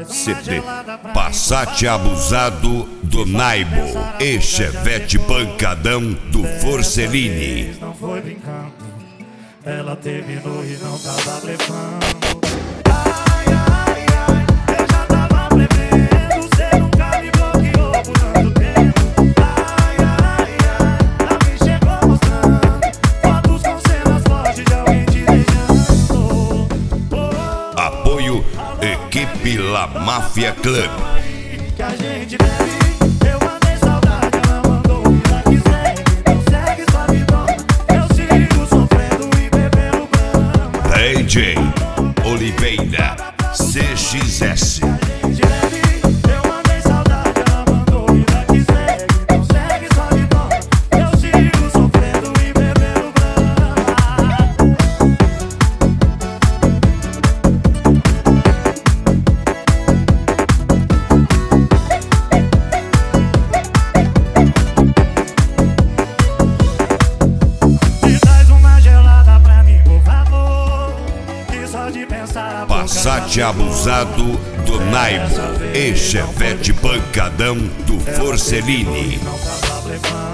CD Passat abusado do Naibo e Chevette pancadão do Forcellini. Não foi brincando, ela terminou e não tava blefando. Ai, ai, ai, eu já tava prevendo. Cê nunca me bloqueou por tanto tempo. Ai, ai, ai, a mim chegou mostrando fotos com cenas fortes de alguém te beijando. Apoio Equipe La Máfia Club. Que a gente bebe, eu mandei saudade, ela mandou vida que segue. Então segue sua vidona, eu sigo sofrendo e bebendo brama. DJ Oliveira CXS. Eu mandei saudade, ela mandou vida que segue. Então segue sua vidona, eu sigo sofrendo e bebendo brama. Me traz uma gelada pra mim, por favor, que só de pensar a boca Passat já abusado do Naibo e Chevette pancadão do Forcellini. não tava blefando.